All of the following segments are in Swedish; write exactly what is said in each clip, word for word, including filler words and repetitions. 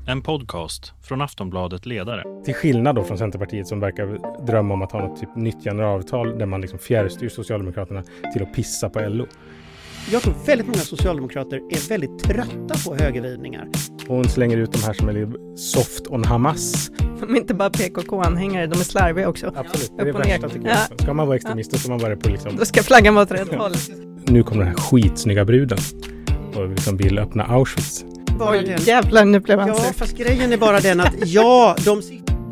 En podcast från Aftonbladet Ledare. Till skillnad då från Centerpartiet som verkar drömma om att ha något typ nytt generalavtal där man liksom fjärrstyr Socialdemokraterna till att pissa på L O. Jag tror väldigt många socialdemokrater är väldigt trötta på högervridningar. Och hon slänger ut de här som är soft on Hamas. De är inte bara P K K-anhängare, de är slarviga också. Absolut, det är det värsta tycker jag. Ja. Ska man vara extremist, ja. Då ska man vara det på liksom... Då ska flaggan vara åt rätt håll. Nu kommer den här skitsnygga bruden och liksom vill öppna Auschwitz. Oj, den... jävlar, nu blev han Ja, sjuk. fast grejen är bara den att ja, de...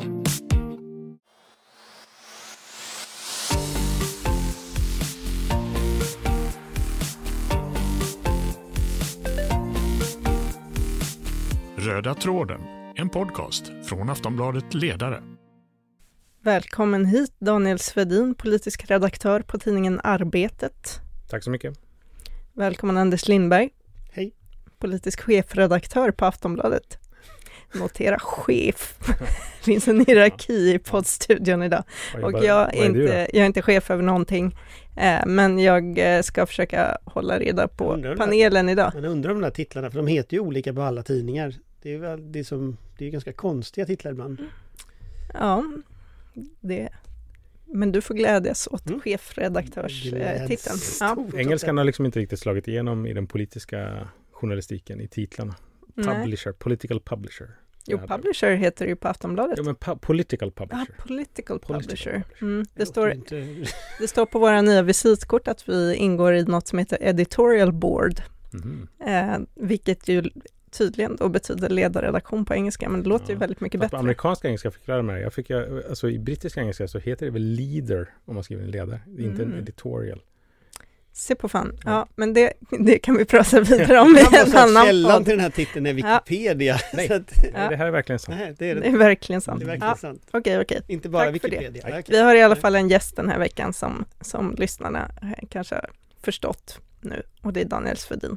Röda tråden, en podcast från Aftonbladet Ledare. Välkommen hit Daniel Svedin, politisk redaktör på tidningen Arbetet. Tack så mycket. Välkommen Anders Lindberg. Hej. Politisk chefredaktör på Aftonbladet. Notera chef. Det finns en hierarki i poddstudion idag. Och jag är, inte, jag är inte chef över någonting. Eh, men jag ska försöka hålla reda på panelen där, idag. Man undrar om de här titlarna, för de heter ju olika på alla tidningar. Det är väl det som, det är ganska konstiga titlar ibland. Ja, det. Men du får glädjas åt mm. chefredaktörstiteln. Ja. Engelskan har liksom inte riktigt slagit igenom i den politiska journalistiken i titlarna. Publisher, Nej. political publisher. Jo, publisher heter det ju på Aftonbladet. Jo, men pu- political publisher. Ja, political publisher. Political publisher. Mm, det, står, det står på våra nya visitkort att vi ingår i något som heter editorial board. Mm. Eh, vilket ju tydligen då betyder ledarredaktion på engelska, men det låter ja. ju väldigt mycket Fast bättre. På amerikanska engelska fick jag lära mig. Jag fick, alltså i brittiska engelska så heter det väl leader om man skriver en ledare. Det är inte mm. en editorial. Se på fan. Ja, ja men det, det kan vi prata vidare om i en annan källan till den här titeln är Wikipedia. Ja. Nej, att, ja. det här är verkligen sant. Nej, det, är det. det är verkligen sant. Det är verkligen ja. sant. Okej, okej. Inte bara Tack Wikipedia. Okay. Vi har i alla fall en gäst den här veckan som, som lyssnarna kanske har förstått nu. Och det är Daniel Svedin.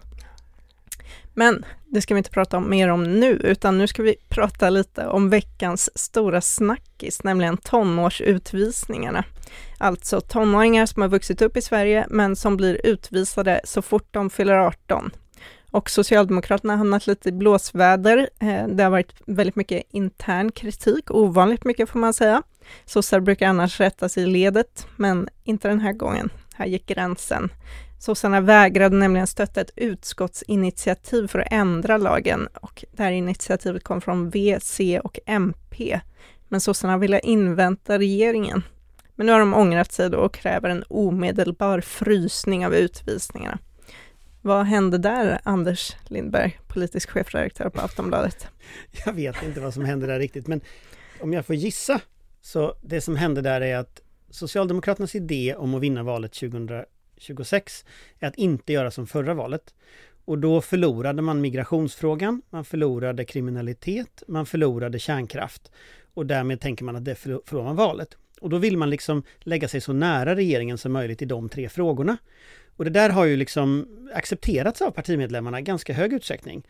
Men det ska vi inte prata om mer om nu, utan nu ska vi prata lite om veckans stora snackis, nämligen tonårsutvisningarna. Alltså tonåringar som har vuxit upp i Sverige men som blir utvisade så fort de fyller arton. Och Socialdemokraterna har hamnat lite i blåsväder. Det har varit väldigt mycket intern kritik, ovanligt mycket får man säga. Sossar brukar annars rätta sig i ledet, men inte den här gången. Här gick gränsen. Sossarna vägrade nämligen stötta ett utskottsinitiativ för att ändra lagen, och det här initiativet kom från V, C och M P. Men sossarna ville invänta regeringen. Men nu har de ångrat sig då och kräver en omedelbar frysning av utvisningarna. Vad hände där, Anders Lindberg, politisk chefredaktör på Aftonbladet? Jag vet inte vad som hände där riktigt, men om jag får gissa så det som hände där är att Socialdemokraternas idé om att vinna valet tjugohundratjugosex är att inte göra som förra valet. Och då förlorade man migrationsfrågan, man förlorade kriminalitet, man förlorade kärnkraft. Och därmed tänker man att det förlorar man valet. Och då vill man liksom lägga sig så nära regeringen som möjligt i de tre frågorna. Och det där har ju liksom accepterats av partimedlemmarna i ganska hög utsträckning.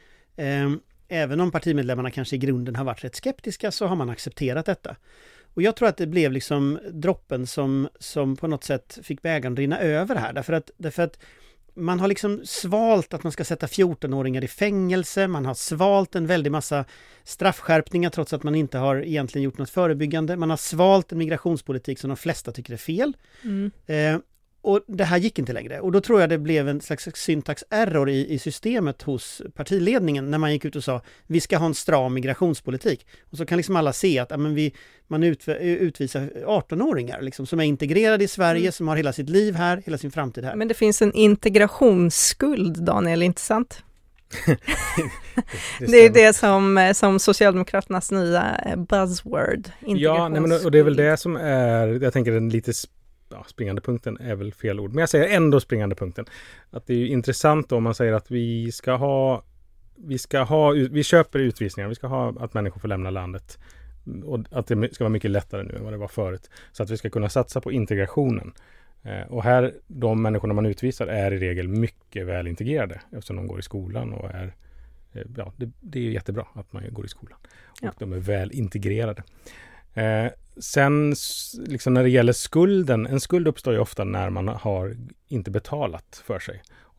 Även om partimedlemmarna kanske i grunden har varit rätt skeptiska så har man accepterat detta. Och jag tror att det blev liksom droppen som, som på något sätt fick bägaren rinna över här. Därför att, därför att man har liksom svalt att man ska sätta fjortonåringar i fängelse. Man har svalt en väldig massa straffskärpningar trots att man inte har egentligen gjort något förebyggande. Man har svalt en migrationspolitik som de flesta tycker är fel. Mm. Eh, och det här gick inte längre. Och då tror jag det blev en slags syntax error i, i systemet hos partiledningen när man gick ut och sa vi ska ha en stram migrationspolitik. Och så kan liksom alla se att ja, men vi, man ut, utvisar artonåringar liksom, som är integrerade i Sverige, mm. som har hela sitt liv här, hela sin framtid här. Men det finns en integrationsskuld, Daniel, inte sant? det, det är det som, som Socialdemokraternas nya buzzword. Ja, nej, men, och det är väl det som är, jag tänker den lite ja, springande punkten är väl fel ord. Men jag säger ändå springande punkten. Att det är ju intressant om man säger att vi ska ha vi ska ha, vi köper utvisningar, vi ska ha att människor får lämna landet. Och att det ska vara mycket lättare nu än vad det var förut. Så att vi ska kunna satsa på integrationen. Eh, och här, de människorna man utvisar är i regel mycket väl integrerade. Eftersom de går i skolan och är, eh, ja, det, det är jättebra att man går i skolan. Och ja. de är väl integrerade. Eh, sen liksom när det gäller skulden, en skuld uppstår ju ofta när man har inte betalat för sig.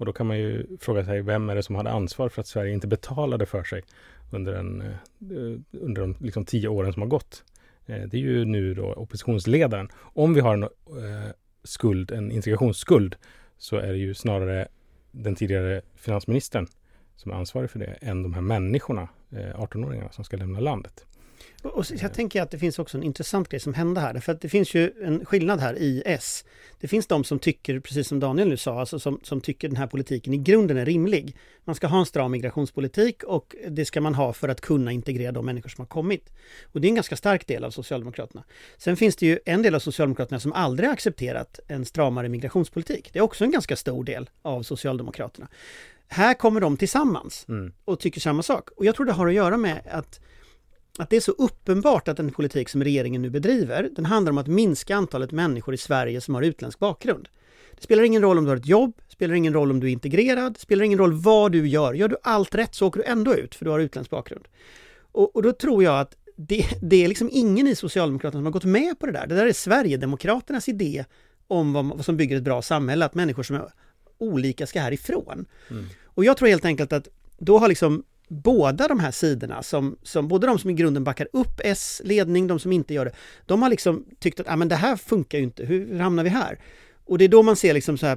Och då kan man ju fråga sig, vem är det som hade ansvar för att Sverige inte betalade för sig under, en, under de liksom tio åren som har gått? Det är ju nu då oppositionsledaren. Om vi har en eh, skuld, en integrationsskuld, så är det ju snarare den tidigare finansministern som är ansvarig för det än de här människorna, eh, arton-åringarna som ska lämna landet. Och, och jag tänker att det finns också en intressant grej som hände här. För att det finns ju en skillnad här i S. Det finns de som tycker, precis som Daniel nu sa, alltså som, som tycker den här politiken i grunden är rimlig. Man ska ha en stram migrationspolitik och det ska man ha för att kunna integrera de människor som har kommit. Och det är en ganska stark del av Socialdemokraterna. Sen finns det ju en del av Socialdemokraterna som aldrig har accepterat en stramare migrationspolitik. Det är också en ganska stor del av Socialdemokraterna. Här kommer de tillsammans mm. och tycker samma sak. Och jag tror det har att göra med att Att det är så uppenbart att den politik som regeringen nu bedriver, den handlar om att minska antalet människor i Sverige som har utländsk bakgrund. Det spelar ingen roll om du har ett jobb, det spelar ingen roll om du är integrerad, det spelar ingen roll vad du gör. Gör du allt rätt så åker du ändå ut för du har utländsk bakgrund. Och, och då tror jag att det, det är liksom ingen i Socialdemokraterna som har gått med på det där. Det där är Sverigedemokraternas idé om vad, vad som bygger ett bra samhälle, att människor som är olika ska härifrån. Mm. Och jag tror helt enkelt att då har liksom båda de här sidorna, som, som, både de som i grunden backar upp S-ledning, de som inte gör det, de har liksom tyckt att ah, men det här funkar ju inte, hur, hur hamnar vi här? Och det är då man ser liksom så här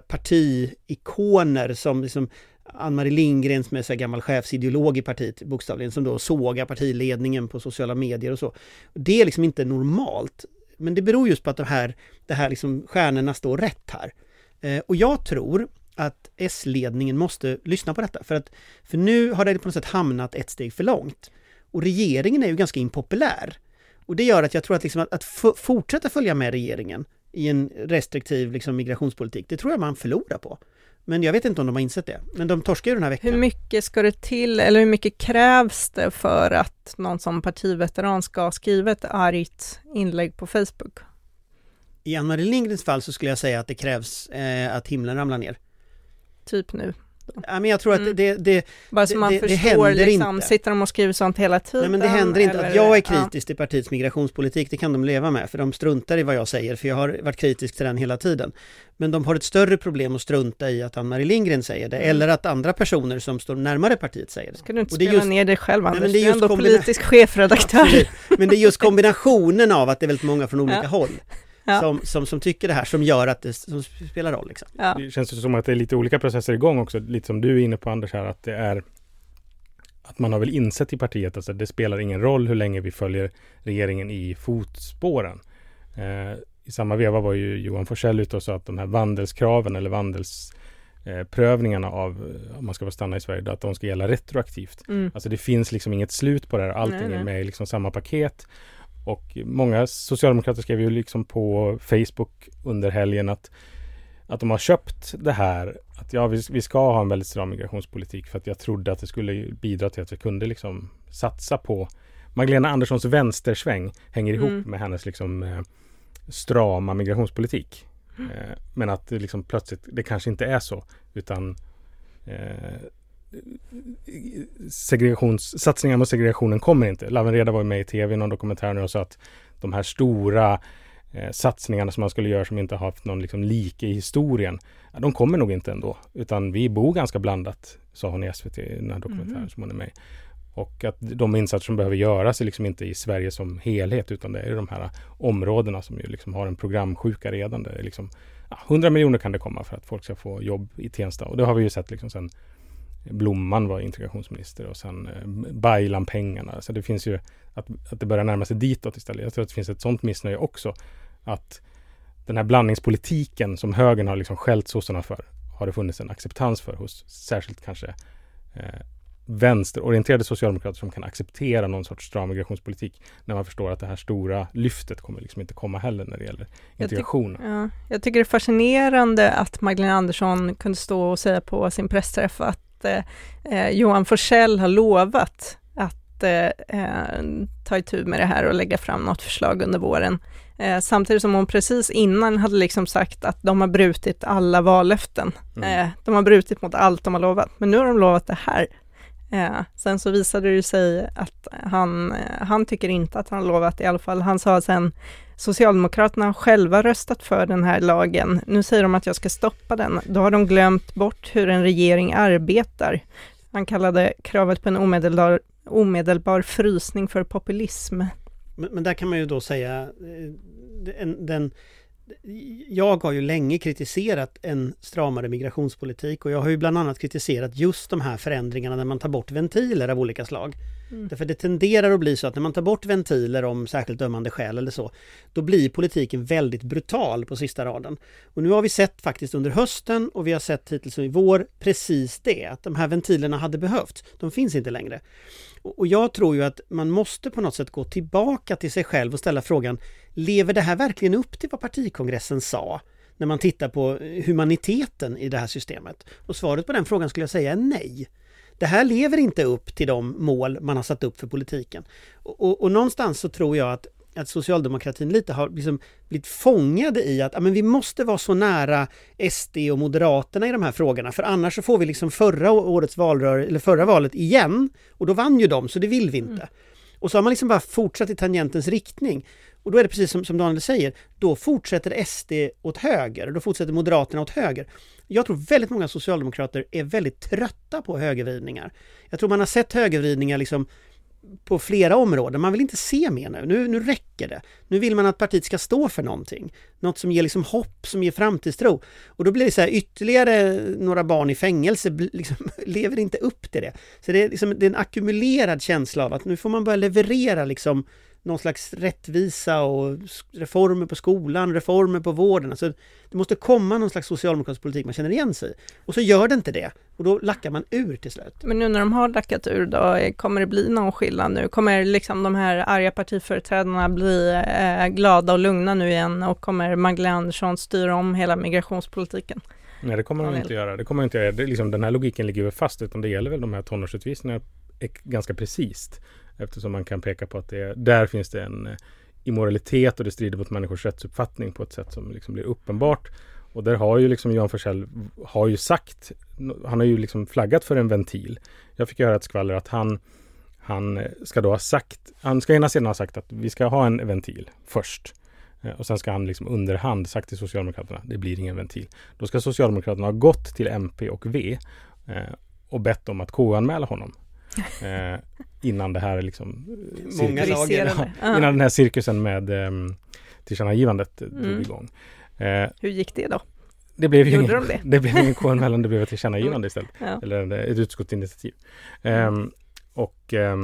partiikoner som liksom Ann-Marie Lindgren som är så här gammal chefsideolog i partiet bokstavligen, som då sågar partiledningen på sociala medier och så. Det är liksom inte normalt, men det beror just på att det här, det här liksom stjärnorna står rätt här. Eh, och jag tror att S-ledningen måste lyssna på detta. För, att, för nu har det på något sätt hamnat ett steg för långt. Och regeringen är ju ganska impopulär. Och det gör att jag tror att, liksom att, att f- fortsätta följa med regeringen i en restriktiv liksom, migrationspolitik, det tror jag man förlorar på. Men jag vet inte om de har insett det. Men de torskar ju den här veckan. Hur mycket ska det till, eller hur mycket krävs det för att någon som partiveteran ska skriva ett argt inlägg på Facebook? I Ann-Marie Lindgrens fall så skulle jag säga att det krävs eh, att himlen ramlar ner. Typ nu. Ja, men jag tror att mm. det, det, Bara så man det, förstår, det liksom, inte. sitter de och skriver sånt hela tiden? Nej, men det händer inte. Eller, att jag är kritisk ja. till partiets migrationspolitik, det kan de leva med, för de struntar i vad jag säger, för jag har varit kritisk till den hela tiden. Men de har ett större problem att strunta i att Ann-Marie Lindgren säger det, mm. eller att andra personer som står närmare partiet säger det. Ska du inte och det spela just, ner dig själv, Anders? Nej, men det är, är ändå kombina- politisk chefredaktör. Absolut. Men det är just kombinationen av att det är väldigt många från olika ja. håll. Ja. Som, som, som tycker det här, som gör att det som spelar roll. Liksom. Ja. Det känns som att det är lite olika processer igång också. Lite som du är inne på, Anders, här, att det är att man har väl insett i partiet att alltså, det spelar ingen roll hur länge vi följer regeringen i fotspåren. Eh, I samma veva var ju Johan Forssell ute och sa att de här vandelskraven eller vandelsprövningarna av om man ska få stanna i Sverige, att de ska gälla retroaktivt. Mm. Alltså det finns liksom inget slut på det här. Allting nej, nej. är med i liksom samma paket. Och många socialdemokrater skrev ju liksom på Facebook under helgen att, att de har köpt det här, att ja, vi, vi ska ha en väldigt stram migrationspolitik, för att jag trodde att det skulle bidra till att vi kunde liksom satsa på Magdalena Anderssons vänstersväng hänger ihop mm. med hennes liksom eh, strama migrationspolitik. Mm. Eh, men att det liksom plötsligt, det kanske inte är så, utan eh, segregations, satsningar mot segregationen kommer inte. Laven Reda var med i tv i någon dokumentär nu och sa att de här stora eh, satsningarna som man skulle göra som inte har haft någon liksom like i historien, ja, de kommer nog inte ändå. Utan vi bor ganska blandat, sa hon i S V T i den här dokumentären mm. som hon är med. Och att de insatser som behöver göras är liksom inte i Sverige som helhet, utan det är de här områdena som ju liksom har en programsjuka redan. Det är liksom, ja, hundra miljoner kan det komma för att folk ska få jobb i Tensta. Och det har vi ju sett liksom sen Blomman var integrationsminister och sen eh, Baylan-pengarna. Så det finns ju att, att det börjar närma sig ditåt istället. Jag tror att det finns ett sånt missnöje också. Att den här blandningspolitiken som högern har liksom skällt sossarna för, har det funnits en acceptans för hos särskilt kanske eh, vänsterorienterade socialdemokrater som kan acceptera någon sorts stram migrationspolitik, när man förstår att det här stora lyftet kommer liksom inte komma heller när det gäller integrationen. Jag, ty- ja, jag tycker det är fascinerande att Magdalena Andersson kunde stå och säga på sin pressträff att eh, Johan Forssell har lovat att eh, ta itu med det här och lägga fram något förslag under våren. Eh, samtidigt som hon precis innan hade liksom sagt att de har brutit alla vallöften. Mm. Eh, de har brutit mot allt de har lovat, men nu har de lovat det här. Eh, sen så visade det sig att han, han tycker inte att han lovat i alla fall. Han sa sen, Socialdemokraterna har själva röstat för den här lagen. Nu säger de att jag ska stoppa den. Då har de glömt bort hur en regering arbetar. Han kallade kravet på en omedelbar, omedelbar frysning för populism. Men, men där kan man ju då säga, den, den, jag har ju länge kritiserat en stramare migrationspolitik och jag har ju bland annat kritiserat just de här förändringarna när man tar bort ventiler av olika slag. Mm. Därför det tenderar att bli så att när man tar bort ventiler om särskilt dömande skäl eller så, då blir politiken väldigt brutal på sista raden. Och nu har vi sett faktiskt under hösten och vi har sett hittills i vår precis det, att de här ventilerna hade behövts. De finns inte längre. Och jag tror ju att man måste på något sätt gå tillbaka till sig själv och ställa frågan, lever det här verkligen upp till vad partikongressen sa när man tittar på humaniteten i det här systemet? Och svaret på den frågan skulle jag säga är nej. Det här lever inte upp till de mål man har satt upp för politiken. Och, och, och någonstans så tror jag att, att socialdemokratin lite har liksom blivit fångade i att ja, men vi måste vara så nära S D och Moderaterna i de här frågorna, för annars så får vi liksom förra årets valrör, eller förra valet igen, och då vann ju de, så det vill vi inte. Mm. Och så har man liksom bara fortsatt i tangentens riktning. Och då är det precis som, som Daniel säger, då fortsätter S D åt höger, då fortsätter Moderaterna åt höger. Jag tror väldigt många socialdemokrater är väldigt trötta på högervridningar. Jag tror man har sett högervridningar liksom på flera områden. Man vill inte se mer nu. nu. Nu räcker det. Nu vill man att partiet ska stå för någonting. Något som ger liksom hopp, som ger framtidstro. Och då blir det så här, ytterligare några barn i fängelse liksom, lever inte upp till det. Så det är, liksom, det är en ackumulerad känsla av att nu får man börja leverera liksom någon slags rättvisa och reformer på skolan, reformer på vården. Alltså, det måste komma någon slags socialdemokratisk politik man känner igen sig. Och så gör det inte det. Och då lackar man ur till slut. Men nu när de har lackat ur då, kommer det bli någon skillnad nu? Kommer liksom de här arga partiföreträdarna bli eh, glada och lugna nu igen? Och kommer Magdalena Andersson styra om hela migrationspolitiken? Nej, det kommer de inte göra. Det kommer inte göra. Det, liksom, den här logiken ligger ju fast, utan det gäller väl de här tonårsutvisningarna ganska precis. Eftersom man kan peka på att det, där finns det en immoralitet och det strider mot människors rättsuppfattning på ett sätt som liksom blir uppenbart. Och där har ju liksom Johan Forssell har ju sagt, han har ju liksom flaggat för en ventil. Jag fick höra ett skvaller att han, han ska då ha sagt, han ska ena sidan ha sagt att vi ska ha en ventil först. Och sen ska han liksom underhand sagt till Socialdemokraterna, det blir ingen ventil. Då ska Socialdemokraterna ha gått till M P och V eh, och bett om att K U-anmäla honom. Eh, innan det här liksom Många lager, ja, innan den här cirkusen med eh, tillkännagivandet mm. drog igång. Eh, Hur gick det då? Det blev ju ingen, de det? det blev ingen K U-anmälan, det blev ett tillkännagivande istället. Ja. Eller ett utskottsinitiativ. Eh, och eh,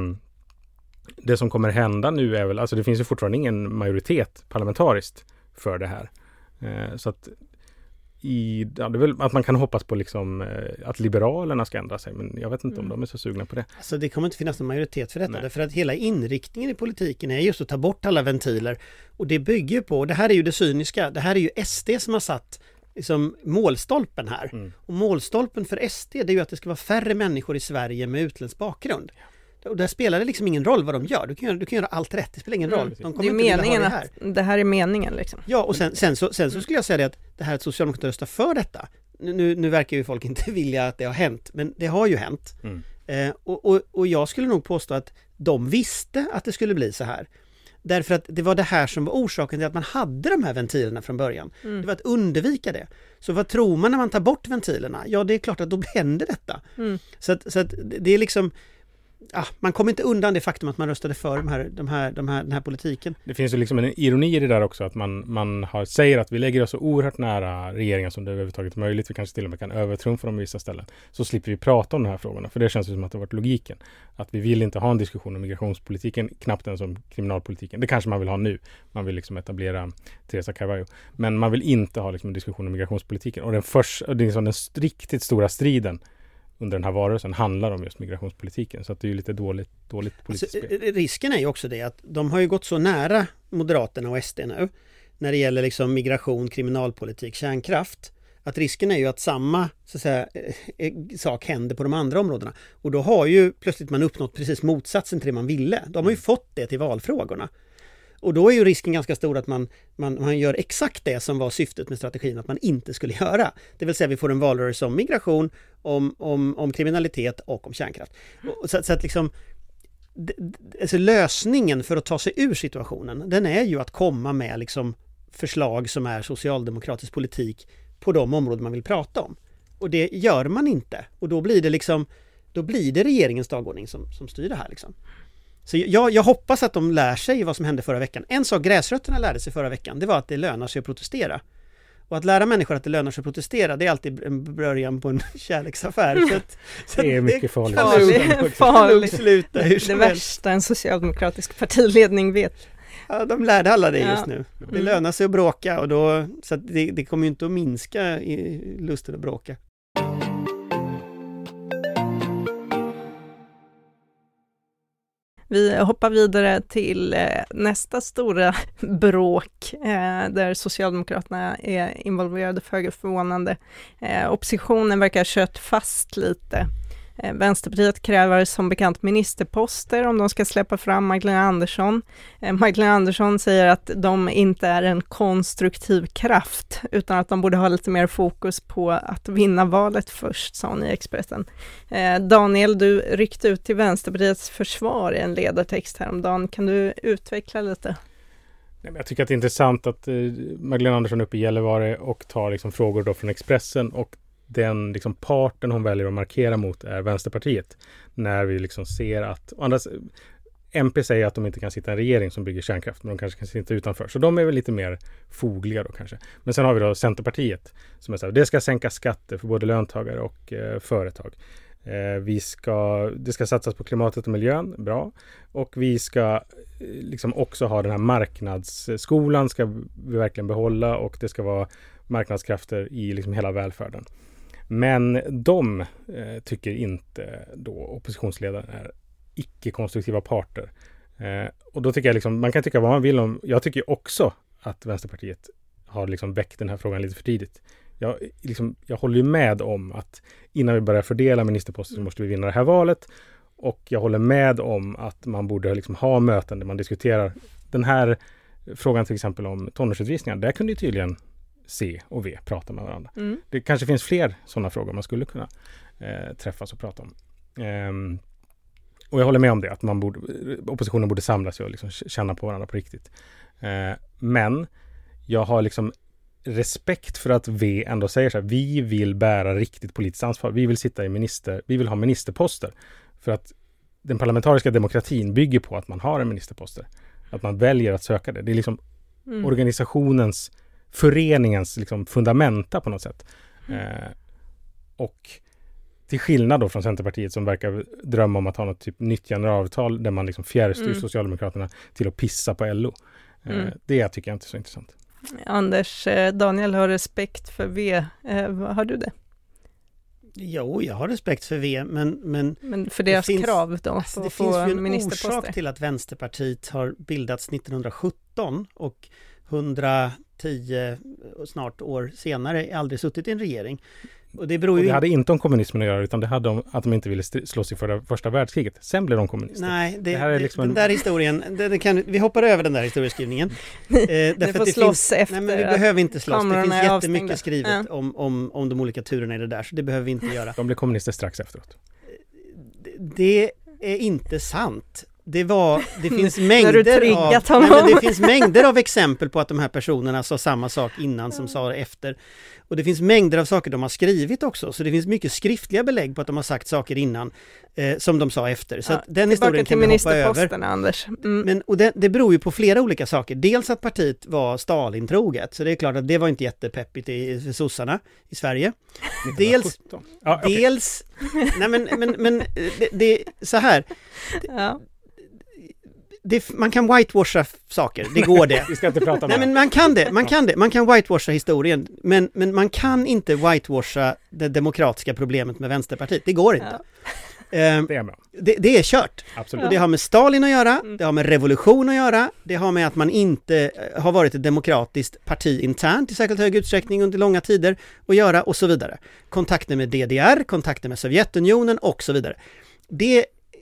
det som kommer hända nu är väl, alltså det finns ju fortfarande ingen majoritet parlamentariskt för det här. Eh, så att I, ja, det är väl att man kan hoppas på liksom, eh, att liberalerna ska ändra sig, men jag vet inte mm. om de är så sugna på det. Alltså det kommer inte finnas någon majoritet för detta, därför att hela inriktningen i politiken är just att ta bort alla ventiler, och det bygger på, och det här är ju det cyniska, det här är ju S D som har satt liksom målstolpen här. Mm. Och målstolpen för S D, det är ju att det ska vara färre människor i Sverige med utländsk bakgrund. Och där spelar det liksom ingen roll vad de gör. Du kan göra, du kan göra allt rätt, det spelar ingen roll. De det är meningen det här. Att det här är meningen liksom. Ja, och sen, sen, så, sen så skulle jag säga det att det här att Socialdemokraterna röstar för detta. Nu, nu verkar ju folk inte vilja att det har hänt, men det har ju hänt. Mm. Eh, och, och, och jag skulle nog påstå att de visste att det skulle bli så här. Därför att det var det här som var orsaken till att man hade de här ventilerna från början. Mm. Det var att undvika det. Så vad tror man när man tar bort ventilerna? Ja, det är klart att då händer detta. Mm. Så, att, så att det är liksom... Ah, man kommer inte undan det faktum att man röstade för de här, de här, de här, den här politiken. Det finns ju liksom en ironi i det där också, att man, man har, säger att vi lägger oss så oerhört nära regeringen som det överhuvudtaget är möjligt. Vi kanske till och med kan övertrumfa dem i vissa ställen. Så slipper vi prata om de här frågorna, för det känns som att det har varit logiken. Att vi vill inte ha en diskussion om migrationspolitiken, knappt ens om kriminalpolitiken. Det kanske man vill ha nu. Man vill liksom etablera Teresa Carvalho. Men man vill inte ha liksom en diskussion om migrationspolitiken. Och den, först, det är liksom den riktigt stora striden under den här varelsen handlar om just migrationspolitiken. Så att det är ju lite dåligt, dåligt politiskt alltså, spel. Risken är ju också det att de har ju gått så nära Moderaterna och S D nu när det gäller liksom migration, kriminalpolitik, kärnkraft, att risken är ju att samma så att säga, sak händer på de andra områdena. Och då har ju plötsligt man uppnått precis motsatsen till det man ville. De har ju fått det till valfrågorna. Och då är ju risken ganska stor att man, man, man gör exakt det som var syftet med strategin att man inte skulle göra. Det vill säga vi får en valrörelse om migration, om, om, om kriminalitet och om kärnkraft. Och, så, så att liksom alltså lösningen för att ta sig ur situationen, den är ju att komma med liksom förslag som är socialdemokratisk politik på de områden man vill prata om. Och det gör man inte. Och då blir det liksom då blir det regeringens dagordning som, som styr det här liksom. Så jag, jag hoppas att de lär sig vad som hände förra veckan. En sak gräsrötterna lärde sig förra veckan, det var att det lönar sig att protestera. Och att lära människor att det lönar sig att protestera, det är alltid en början på en kärleksaffär. Så att, så det är mycket farligt. Farligt. farligt. Sluta hur det värsta en socialdemokratisk partiledning vet. Ja, de lärde alla det just ja. nu. Det Mm. lönar sig att bråka och då, så att det, det kommer ju inte att minska i lusten att bråka. Vi hoppar vidare till eh, nästa stora bråk eh, där Socialdemokraterna är involverade, föga förvånande. Eh, oppositionen verkar ha kört fast lite. Eh, Vänsterpartiet kräver som bekant ministerposter om de ska släppa fram Magdalena Andersson. Eh, Magdalena Andersson säger att de inte är en konstruktiv kraft utan att de borde ha lite mer fokus på att vinna valet först, sa hon i Expressen. Eh, Daniel, du ryckte ut till Vänsterpartiets försvar i en ledartext häromdagen. Kan du utveckla lite? Nej, men jag tycker att det är intressant att eh, Magdalena Andersson är uppe i Gällivare och tar liksom frågor då från Expressen och den liksom parten hon väljer att markera mot är Vänsterpartiet. När vi liksom ser att andras, M P säger att de inte kan sitta i en regering som bygger kärnkraft, men de kanske kan sitta utanför. Så de är väl lite mer fogliga då kanske. Men sen har vi då Centerpartiet som är så här, det ska sänka skatter för både löntagare och eh, företag. Eh, vi ska, det ska satsas på klimatet och miljön, bra. Och vi ska eh, liksom också ha den här marknadsskolan ska vi verkligen behålla och det ska vara marknadskrafter i liksom hela välfärden. Men de eh, tycker inte då oppositionsledaren är icke-konstruktiva parter. Eh, och då tycker jag liksom, man kan tycka vad man vill om, jag tycker också att Vänsterpartiet har liksom väckt den här frågan lite för tidigt. Jag, liksom, jag håller ju med om att innan vi börjar fördela ministerposter så måste vi vinna det här valet. Och jag håller med om att man borde liksom ha möten där man diskuterar den här frågan till exempel om tonårsutvisningar. Där kunde ju tydligen C och V prata med varandra. Mm. Det kanske finns fler sådana frågor man skulle kunna eh, träffas och prata om. Ehm, och jag håller med om det, att man borde, oppositionen borde samla sig och liksom känna på varandra på riktigt. Ehm, men jag har liksom respekt för att V ändå säger så här, vi vill bära riktigt politiskt ansvar. Vi vill sitta i minister, vi vill ha ministerposter. För att den parlamentariska demokratin bygger på att man har en ministerposter. Att man väljer att söka det. Det är liksom mm. organisationens föreningens liksom fundamenta på något sätt. Mm. Eh, och till skillnad då från Centerpartiet som verkar drömma om att ha något typ nytt generalavtal där man liksom fjärrstyr mm. Socialdemokraterna till att pissa på L O. Eh, mm. Det tycker jag inte är så intressant. Anders, Daniel har respekt för V. Eh, har du det? Jo, jag har respekt för V, men... Men, men för deras finns, krav då? Alltså, det få finns ju en ministerposter. orsak till att Vänsterpartiet har bildats nittonhundrasjutton och hundratio snart år senare aldrig suttit i en regering. Och det beror ju... Och det hade inte om kommunismen att göra, utan det hade om att de inte ville slåss i förra, första världskriget. Sen blev de kommunister. Nej, det, det här är liksom den en... där historien, den kan, vi hoppar över den där historieskrivningen. eh, det får det slåss finns, efter. Nej, men vi behöver inte slåss. Det finns jättemycket avstängda. skrivet ja. om, om, om de olika turerna i det där, så det behöver vi inte göra. De blev kommunister strax efteråt. Det är inte sant. Det var, det finns mängder av, nej, men det finns mängder av exempel på att de här personerna sa samma sak innan som sa efter. Och det finns mängder av saker de har skrivit också. Så det finns mycket skriftliga belägg på att de har sagt saker innan eh, som de sa efter. Så ja, att den historien kan vi hoppa över. Anders. Mm. Men, och det, det beror ju på flera olika saker. Dels att partiet var Stalin-troget. Så det är klart att det var inte jättepeppigt i, för sossarna i Sverige. Dels, ah, okay. dels nej men, men, men det, det så här. Ja. Det, man kan whitewasha saker, det går det. Vi ska inte prata om Nej, det. men man kan det, man kan det. Man kan whitewasha historien, men, men man kan inte whitewasha det demokratiska problemet med Vänsterpartiet. Det går inte. Ja. Eh, det är bra. Det, det är kört. Absolut. Och det har med Stalin att göra, det har med revolution att göra, det har med att man inte har varit ett demokratiskt parti internt i särskilt hög utsträckning under långa tider att göra och så vidare. Kontakter med D D R, kontakter med Sovjetunionen och så vidare. Det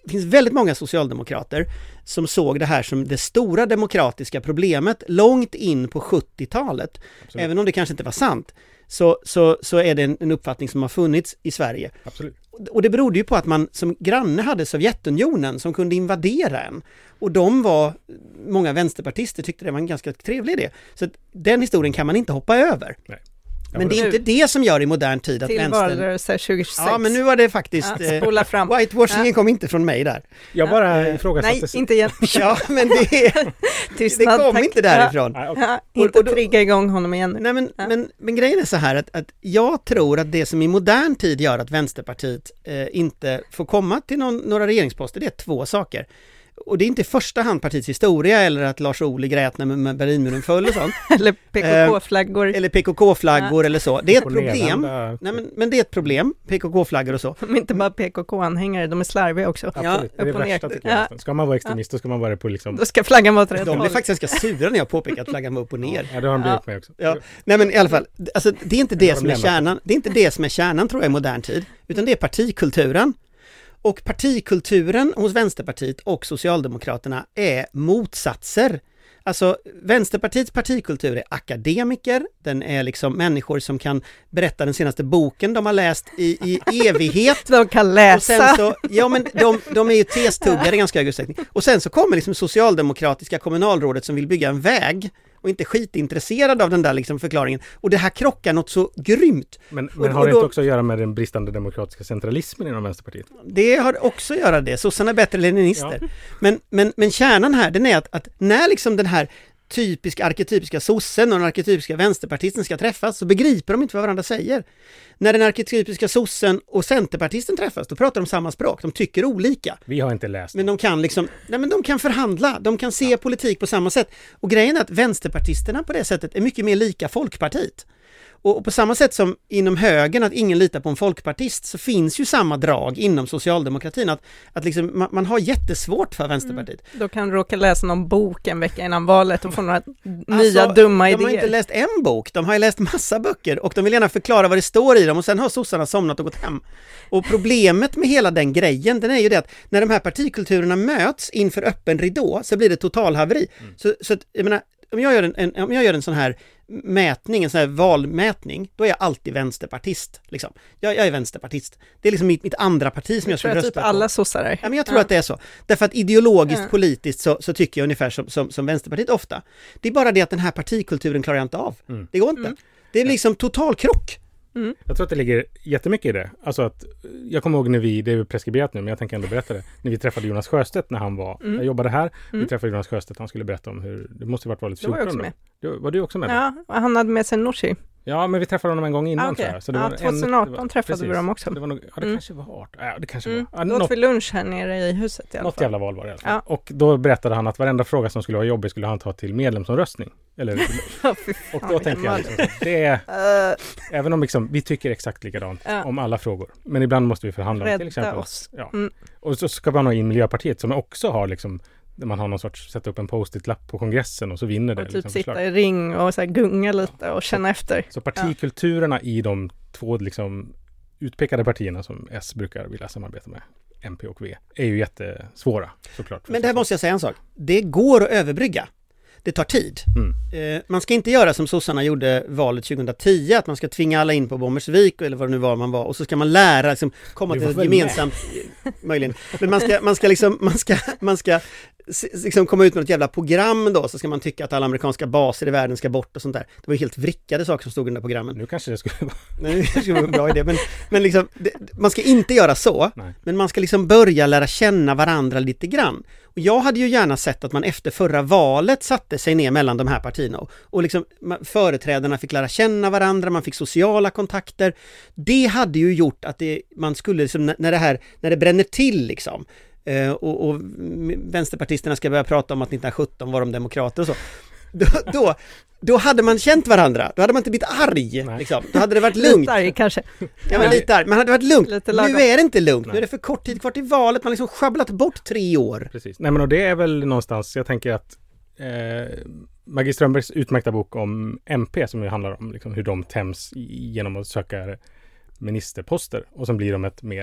det finns väldigt många socialdemokrater som såg det här som det stora demokratiska problemet långt in på sjuttiotalet. Absolut. Även om det kanske inte var sant, så, så, så är det en, en uppfattning som har funnits i Sverige. Absolut. Och det berodde ju på att man som granne hade Sovjetunionen som kunde invadera en. Och de var, många vänsterpartister tyckte det var en ganska trevlig idé. Så att den historien kan man inte hoppa över. Nej. Men det är inte det som gör i modern tid att till vänstern... valrörelse tjugohundrasex. Ja, men nu var det faktiskt... Ja, spola fram. Whitewashingen ja. kom inte från mig där. Jag bara ja. ifrågasatte... Nej, inte igen. Ja, men det, Tystnad, det kom tack. inte därifrån. Ja. Ja, inte och, och då, trigga igång honom igen. Nej, men, ja. men, men grejen är så här att, att jag tror att det som i modern tid gör att Vänsterpartiet eh, inte får komma till någon, några regeringsposter, det är två saker. Och det är inte i första hand partiets historia eller att Lars Ohly grät när Berlinmuren föll och sånt. Eller P K K-flaggor. Eh, eller P K K-flaggor ja. eller så. Det är ett på problem. Nedanda. Nej, men, men det är ett problem, P K K-flaggor och så. De är inte bara P K K-anhängare, de är slarviga också. Absolut, ja. det är det värsta tycker jag. Ja. Ska man vara extremist, ja. då ska man vara det på liksom... Då ska flaggan vara åt rätt De håll. blev faktiskt ganska sura när jag påpekade att flaggan var upp och ner. Ja, det har de blivit med också. Ja. Nej, men i alla fall, alltså, det är inte det, det som är kärnan. Det är inte det som är kärnan, tror jag, i modern tid. Utan det är partikulturen. Och partikulturen hos Vänsterpartiet och Socialdemokraterna är motsatser. Alltså Vänsterpartiets partikultur är akademiker, den är liksom människor som kan berätta den senaste boken de har läst i, i evighet. De kan läsa. Och sen så, ja men de, de är ju testuggare i ganska hög utsträckning. Och sen så kommer liksom socialdemokratiska kommunalrådet som vill bygga en väg och inte skitintresserad av den där liksom förklaringen. Och det här krockar något så grymt. Men, men och, har det och då, inte också att göra med den bristande demokratiska centralismen inom Vänsterpartiet? Det har också att göra det. Sossarna är bättre leninister. Ja. Men, men, men kärnan här, den är att, att när liksom den här typiska, arketypiska sossen och den arketypiska vänsterpartisten ska träffas så begriper de inte vad varandra säger. När den arketypiska sossen och centerpartisten träffas, då pratar de samma språk. De tycker olika. Vi har inte läst. Men de kan liksom, nej men de kan förhandla. De kan se ja. politik på samma sätt. Och grejen är att vänsterpartisterna på det sättet är mycket mer lika Folkpartiet. Och på samma sätt som inom högern att ingen litar på en folkpartist så finns ju samma drag inom socialdemokratin att, att liksom, man, man har jättesvårt för Vänsterpartiet. Mm. Då kan råka läsa någon bok en vecka innan valet och få några nya alltså, dumma de idéer. De har inte läst en bok, de har ju läst massa böcker och de vill gärna förklara vad det står i dem och sen har sossarna somnat och gått hem. Och problemet med hela den grejen, den är ju det att när de här partikulturerna möts inför öppen ridå så blir det totalhaveri. Mm. Så, så att, jag menar, om jag gör en, en, om jag gör en sån här mätning, en sån här valmätning, då är jag alltid vänsterpartist. Liksom. Jag, jag är vänsterpartist. Det är liksom mitt, mitt andra parti som jag, jag skulle rösta typ på. alla sossar är. Ja, men jag tror ja. att det är så. Därför att ideologiskt, ja. politiskt så, så tycker jag ungefär som, som, som Vänsterpartiet ofta. Det är bara det att den här partikulturen klarar jag inte av. Mm. Det går inte. Mm. Det är liksom total krock. Mm. Jag tror att det ligger jättemycket i det. Alltså att, jag kommer ihåg när vi, det är preskriberat nu men jag tänker ändå berätta det, när vi träffade Jonas Sjöstedt när han var, mm. jag jobbade här, mm. vi träffade Jonas Sjöstedt, han skulle berätta om hur, det måste ju varit valet fjorton. Det var jag också med. Då. Var du också med? Ja, han hade med sig Nooshi. Ja, men vi träffade honom en gång innan. Ah, okay. tror jag. Så det ja, var tjugoharton en, träffade precis. vi dem också. Det var nog, ja, det mm. kanske var arton. Ja, det kanske mm. var. Ja, då åt något, vi lunch här nere i huset i alla något fall. jävla val var det i alla fall. Ja. Och då berättade han att varenda fråga som skulle vara jobbig skulle han ta till medlemsomröstning. Eller, oh, och då tänkte jag liksom, det är, uh. även om liksom, vi tycker exakt likadant uh. om alla frågor. Men ibland måste vi förhandla Rädda till exempel. Oss. Ja. Mm. Och så ska man ha in Miljöpartiet som också har liksom, där man har någon sorts, sätta upp en post-it-lapp på kongressen och så vinner det. Och typ liksom, sitta förslag. i ring och så här gunga lite och känna så, efter. Så partikulturerna ja. i de två liksom utpekade partierna som S brukar vilja samarbeta med, M P och V, är ju jättesvåra såklart. Men där måste jag säga en sak. Det går att överbrygga. Det tar tid. Mm. Eh, man ska inte göra som sossarna gjorde valet tjugohundratio, att man ska tvinga alla in på Bommersvik eller vad det nu var man var, och så ska man lära, liksom, komma till ett gemensamt, med. möjligen. Men man ska, man ska liksom, man ska, man ska liksom komma ut med ett jävla program då, så ska man tycka att alla amerikanska baser i världen ska bort och sånt där. Det var ju helt vrickade saker som stod i den där programmen. Nu kanske det skulle vara... Nej, det skulle vara en bra idé, men, men liksom, det, man ska inte göra så, Nej. men man ska liksom börja lära känna varandra lite grann. Och jag hade ju gärna sett att man efter förra valet satte sig ner mellan de här partierna och, och liksom företrädarna fick lära känna varandra, man fick sociala kontakter. Det hade ju gjort att det, man skulle liksom, när det här, när det bränner till liksom, Uh, och, och vänsterpartisterna ska börja prata om att nittonhundrasjutton var de demokrater och så. Då, då, då hade man känt varandra. Då hade man inte blivit arg. Liksom. Då hade det varit lugnt. Lite arg kanske. Ja, men lite arg. Man hade varit lugnt. Nu är det inte lugnt. Nej. Nu är det för kort tid kvar till valet. Man har liksom schabblat bort tre år. Precis. Nej, men och det är väl någonstans, jag tänker att eh, Maggie Strömbergs utmärkta bok om M P som ju handlar om liksom, hur de täms genom att söka ministerposter och så blir de ett mer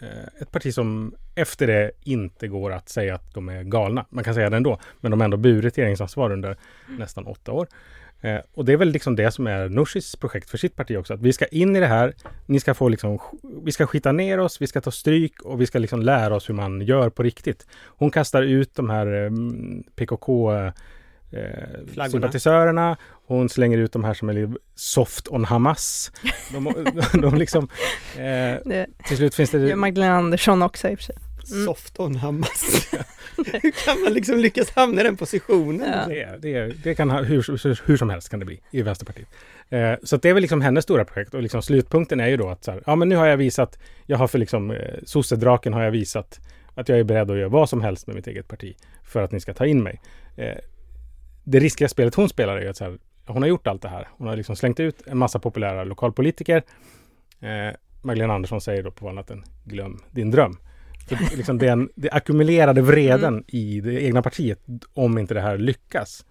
ett parti som efter det inte går att säga att de är galna. Man kan säga det ändå, men de har ändå burit regeringsansvar under nästan åtta år. Eh, och det är väl liksom det som är Nooshis projekt för sitt parti också. Att vi ska in i det här, ni ska få liksom, vi ska skita ner oss, vi ska ta stryk och vi ska liksom lära oss hur man gör på riktigt. Hon kastar ut de här eh, P K K eh, sympatisörerna. Hon slänger ut de här som är soft on Hamas. De, de, de liksom, eh, det, till slut finns det... det Magdalena Andersson också i och för sig. Mm. Soft on Hamas. Hur kan man liksom lyckas hamna i den positionen? Ja. Det, det, det kan ha, hur, hur som helst kan det bli i Vänsterpartiet. Eh, så att det är väl liksom hennes stora projekt. Och liksom slutpunkten är ju då att så här, ja men nu har jag visat, jag har för liksom eh, sossedraken har jag visat att jag är beredd att göra vad som helst med mitt eget parti för att ni ska ta in mig. Eh, det riskiga spelet hon spelar är ju att så här, hon har gjort allt det här. Hon har liksom slängt ut en massa populära lokalpolitiker. Eh, Magdalena Andersson säger då på valnatten, glöm din dröm. För liksom den, det ackumulerade vreden mm. i det egna partiet om inte det här lyckas.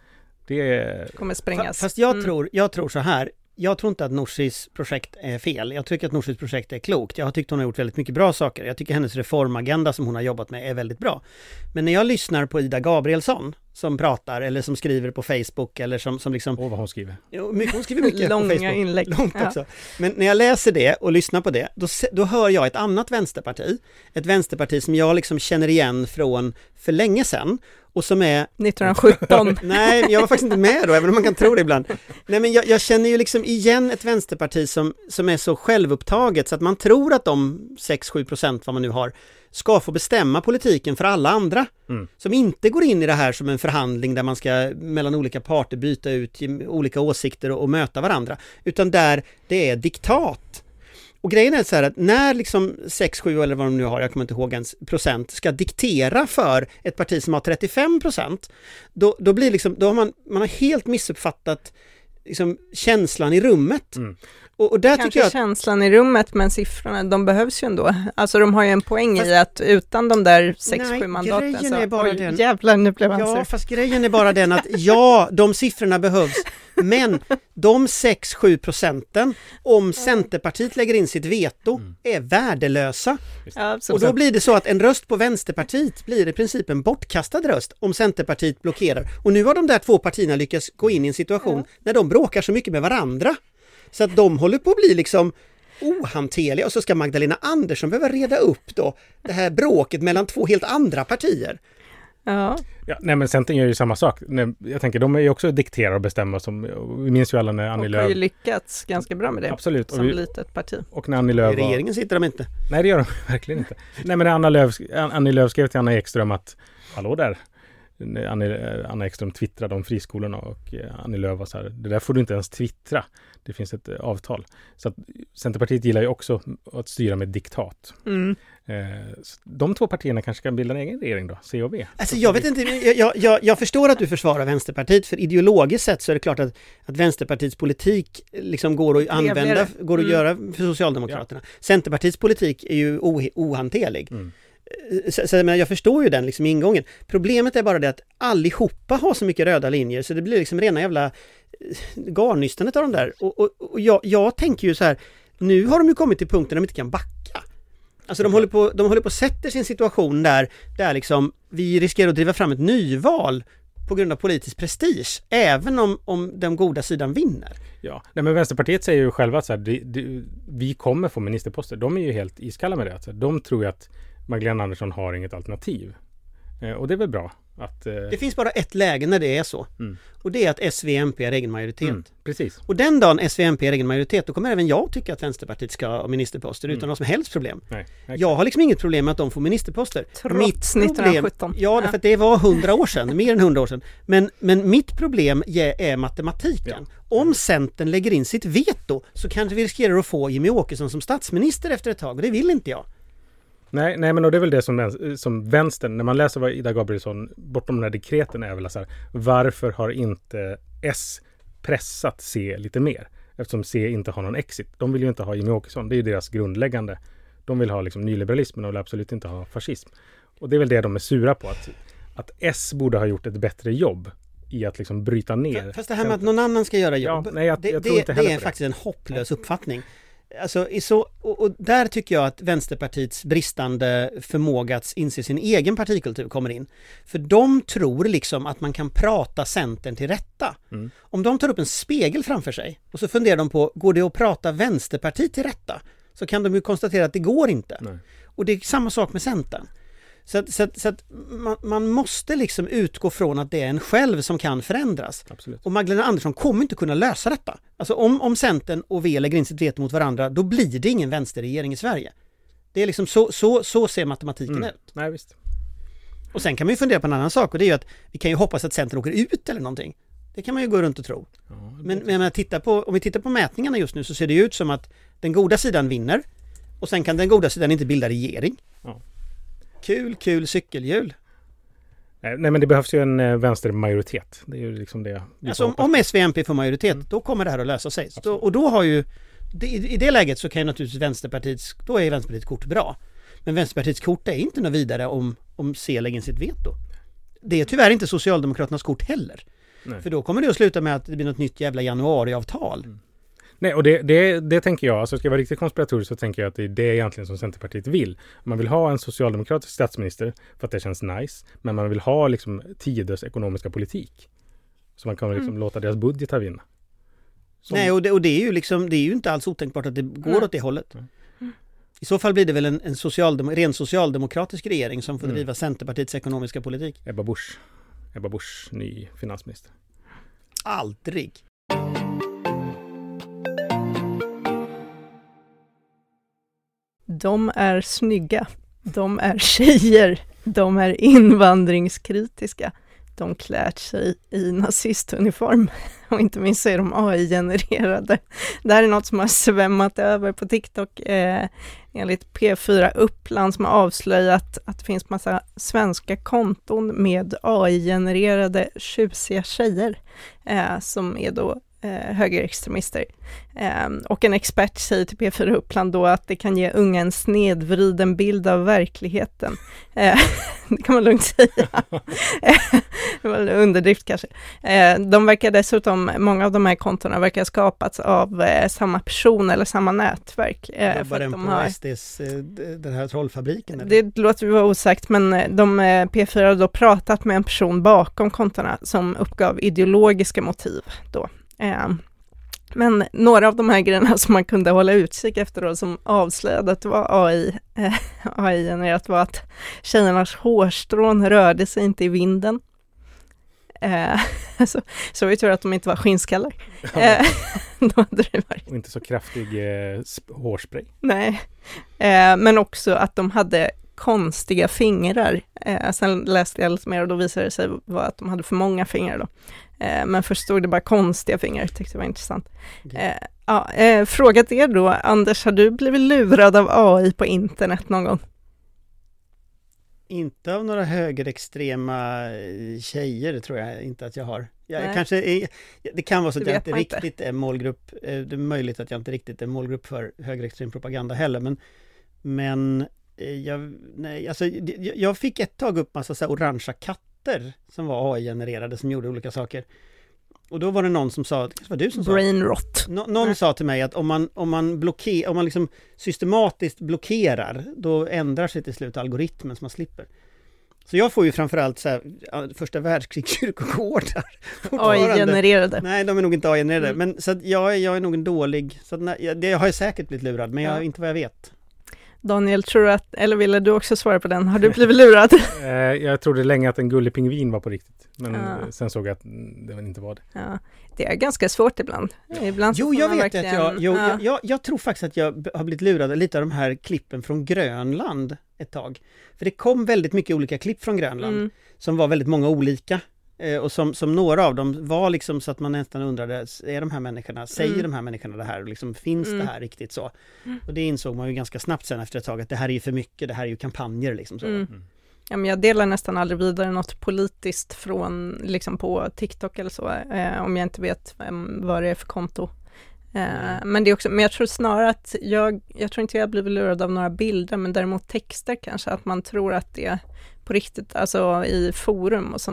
Det kommer sprängas. Fast jag, mm. tror, jag tror så här. Jag tror inte att Nooshis projekt är fel. Jag tycker att Nooshis projekt är klokt. Jag har tyckt hon har gjort väldigt mycket bra saker. Jag tycker hennes reformagenda som hon har jobbat med är väldigt bra. Men när jag lyssnar på Ida Gabrielsson som pratar eller som skriver på Facebook eller som, som liksom... Åh, vad hon skriver. Jo, mycket, hon skriver mycket Långa på Facebook. inlägg. Långt också. Ja. Men när jag läser det och lyssnar på det, då, då hör jag ett annat vänsterparti. Ett vänsterparti som jag liksom känner igen från för länge sedan. Och som är... nittonhundrasjutton. Nej, jag var faktiskt inte med då, även om man kan tro det ibland. Nej, men jag, jag känner ju liksom igen ett vänsterparti som, som är så självupptaget så att man tror att de sex till sju procent vad man nu har ska få bestämma politiken för alla andra. Mm. Som inte går in i det här som en förhandling där man ska mellan olika parter byta ut olika åsikter och, och möta varandra. Utan där det är diktat. Och grejen är så här att när liksom sex, sju eller vad de nu har, jag kommer inte ihåg ens, procent ska diktera för ett parti som har trettiofem procent, då, då blir liksom, då har man, man har helt missuppfattat liksom känslan i rummet. Mm. Och, och där Kanske tycker jag att... känslan i rummet, men siffrorna, de behövs ju ändå. Alltså de har ju en poäng fast... i att utan de där sex sju mandaten så... Är bara oj, den... jävlar, nu blev han Ja, sur. fast grejen är bara den att ja, de siffrorna behövs. Men de sex till sju procenten, om Centerpartiet lägger in sitt veto, mm. är värdelösa. Ja, och då blir det så att en röst på Vänsterpartiet blir i princip en bortkastad röst om Centerpartiet blockerar. Och nu har de där två partierna lyckats gå in i en situation ja. när de bråkar så mycket med varandra. Så att de håller på att bli liksom ohanterliga. Och så ska Magdalena Andersson behöva reda upp då det här bråket mellan två helt andra partier. Ja. Ja, nej men Centern gör ju samma sak. Jag tänker, de är ju också dikterare och bestämmer som, vi minns ju alla när Annie Lööf... Och har ju lyckats ganska bra med det. Absolut. Som vi, litet parti. Och när Annie Lööf I regeringen sitter de inte. Nej, det gör de verkligen inte. Nej, men när Anna Lööf, Annie Lööf skrev till Anna Ekström att, hallå där, Annie, Anna Ekström twittrade om friskolorna och Annie Lööf var så här, det där får du inte ens twittra. Det finns ett avtal. Så att Centerpartiet gillar ju också att styra med diktat. Mm. Eh, de två partierna kanske kan bilda en egen regering då, C och V. Alltså jag vet inte, jag, jag, jag förstår att du försvarar Vänsterpartiet, för ideologiskt sett så är det klart att, att Vänsterpartiets politik liksom går att använda, går att mm. göra för Socialdemokraterna. Ja. Centerpartiets politik är ju oh, ohanterlig. Mm. Så, så men jag förstår ju den liksom ingången. Problemet är bara det att allihopa har så mycket röda linjer så det blir liksom rena jävla garnystanet av de där. Och, och, och jag, jag tänker ju så här, nu har de ju kommit till punkten där de inte kan backa. Alltså de håller på, de håller på att sätta sin situation där, där liksom vi riskerar att driva fram ett nyval på grund av politisk prestige, även om, om den goda sidan vinner. Ja, nej, men Vänsterpartiet säger ju själva att så här, det, det, vi kommer få ministerposter. De är ju helt iskalla med det. Alltså, de tror ju att Magdalena Andersson har inget alternativ. Eh, och det är väl bra. Att, eh... Det finns bara ett läge när det är så. Mm. Och det är att S V M P är egen majoritet. Mm, precis. Och den dagen S V M P är egen majoritet, då kommer även jag tycka att Vänsterpartiet ska ha ministerposter mm. utan något som helst problem. Nej, jag har liksom inget problem med att de får ministerposter. Trots nittonhundrasjutton. Ja, därför att det var hundra år sedan, mer än hundra år sedan. Men, men mitt problem är matematiken. Ja. Om Centern lägger in sitt veto så kanske vi riskerar att få Jimmie Åkesson som statsminister efter ett tag. Och det vill inte jag. Nej, nej, men och det är väl det som, som vänstern, när man läser vad Ida Gabrielsson bortom den här dekreten är väl så här, varför har inte S pressat C lite mer? Eftersom C inte har någon exit. De vill ju inte ha Jimmie Åkesson, det är ju deras grundläggande. De vill ha liksom nyliberalismen och vill absolut inte ha fascism. Och det är väl det de är sura på, att, att S borde ha gjort ett bättre jobb i att liksom bryta ner. Fast det här med att någon annan ska göra jobb, ja, nej, jag, det, jag det, tror inte det är det. faktiskt en hopplös uppfattning. Alltså, i så, och, och där tycker jag att Vänsterpartiets bristande förmåga att inse sin egen partikultur kommer in. För de tror liksom att man kan prata Centern till rätta. Mm. Om de tar upp en spegel framför sig och så funderar de på, går det att prata Vänsterpartiet till rätta? Så kan de ju konstatera att det går inte. Nej. Och det är samma sak med Centern. Så att, så att, så att man, man måste liksom utgå från att det är en själv som kan förändras. Absolut. Och Magdalena Andersson kommer inte kunna lösa detta. Alltså om, om Centern och V lägger in sitt veto mot varandra, då blir det ingen vänsterregering i Sverige. Det är liksom så, så, så ser matematiken mm. ut. Nej, visst. Och sen kan man ju fundera på en annan sak, och det är ju att vi kan ju hoppas att Centern åker ut eller någonting. Det kan man ju gå runt och tro. Ja, men men jag tittar på, om vi tittar på mätningarna just nu så ser det ut som att den goda sidan vinner och sen kan den goda sidan inte bilda regering. Ja. Kul, kul cykelhjul. Nej, men det behövs ju en eh, vänstermajoritet. Det är ju liksom det. Alltså om, om S V M P får majoritet, mm. då kommer det här att lösa sig. Då, och då har ju, det, i det läget så kan ju naturligtvis Vänsterpartiets, då är Vänsterpartiets kort bra. Men Vänsterpartiets kort är inte något vidare om, om C lägger in sitt veto. Det är tyvärr inte Socialdemokraternas kort heller. Nej. För då kommer det att sluta med att det blir något nytt jävla januariavtal. Mm. Nej, och det, det, det tänker jag, alltså ska jag vara riktigt konspiratorisk så tänker jag att det är det egentligen som Centerpartiet vill. Man vill ha en socialdemokratisk statsminister för att det känns nice, men man vill ha liksom tiders ekonomiska politik. Så man kan liksom mm. låta deras budgetar vinna. Som... Nej, och det, och det är ju liksom, det är ju inte alls otänkbart att det går mm. åt det hållet. Mm. I så fall blir det väl en, en socialdem- ren socialdemokratisk regering som får mm. driva Centerpartiets ekonomiska politik. Ebba Busch. Ebba Busch, ny finansminister. Aldrig. De är snygga, de är tjejer, de är invandringskritiska, de klär sig i nazistuniform och inte minst är de A I-genererade. Det här är något som har svämmat över på TikTok eh, enligt P fyra Uppland som har avslöjat att det finns massa svenska konton med A I-genererade tjusiga tjejer eh, som är då Eh, högerextremister. Eh, och en expert säger till P fyra Uppland då att det kan ge unga en snedvriden bild av verkligheten. Eh, det kan man lugnt säga. Det var en underdrift kanske. Eh, de verkar dessutom, många av de här kontona verkar skapats av eh, samma person eller samma nätverk. Eh, Jobbar den de på har, S D:s, eh, den här trollfabriken? Eller? Det låter ju vara osagt, men de eh, P fyra har då pratat med en person bakom kontona som uppgav ideologiska motiv då. Men några av de här grejerna som man kunde hålla utkik efter då, som avslöjade att det var A I, eh, A I-genererat var att tjejernas hårstrån rörde sig inte i vinden. Eh, så, så vi tror att de inte var skinnskallar. Ja. Eh, då hade det varit. Och inte så kraftig eh, hårspray. Nej, eh, men också att de hade konstiga fingrar. Eh, sen läste jag lite mer och då visade det sig vara att de hade för många fingrar då. Eh, men först stod det bara konstiga fingrar, tyckte det var intressant. Eh, ja, eh, frågat er då, Anders, har du blivit lurad av A I på internet någon gång? Inte av några högerextrema tjejer tror jag inte att jag har. Jag kanske är, det kan vara så att jag inte riktigt inte. är målgrupp. Det är möjligt att jag inte riktigt är målgrupp för högerextrem propaganda heller. Men, men jag, nej, alltså, jag, jag fick ett tag upp massa så här orangea katter som var A I-genererade som gjorde olika saker. Och då var det någon som sa, det var du som Brain sa, rot. Nå, någon mm. sa till mig att om man, om man, blocker, om man liksom systematiskt blockerar, då ändrar sig till slut algoritmen så man slipper. Så jag får ju framförallt så här, första världskrigs-kyrkogårdar. A I-genererade. Nej, de är nog inte A I-genererade. Mm. Men så att jag, jag är nog en dålig, så att, nej, det har jag säkert blivit lurad, men jag, ja. inte vad jag vet. Daniel, tror du att, eller ville du också svara på den? Har du blivit lurad? Jag trodde länge att en gullig pingvin var på riktigt. Men ja. sen såg jag att det väl inte var det. Ja. Det är ganska svårt ibland. ibland jo, jag vet verkligen, att jag, jo, ja. jag, jag, jag tror faktiskt att jag har blivit lurad lite av de här klippen från Grönland ett tag. För det kom väldigt mycket olika klipp från Grönland mm. som var väldigt många olika. Och som, som några av dem var liksom så att man nästan undrade, är de här människorna, säger mm. de här människorna det här? Liksom, finns mm. det här riktigt så? Mm. Och det insåg man ju ganska snabbt sen efter ett tag att det här är ju för mycket, det här är ju kampanjer liksom så. Mm. Mm. Ja, men jag delar nästan aldrig vidare något politiskt från liksom på TikTok eller så, eh, om jag inte vet vem, vad det är för konto. Eh, mm. Men det är också, men jag tror snarare att jag, jag tror inte jag blivit lurad av några bilder, men däremot texter kanske, att man tror att det är på riktigt, alltså i forum och sånt där.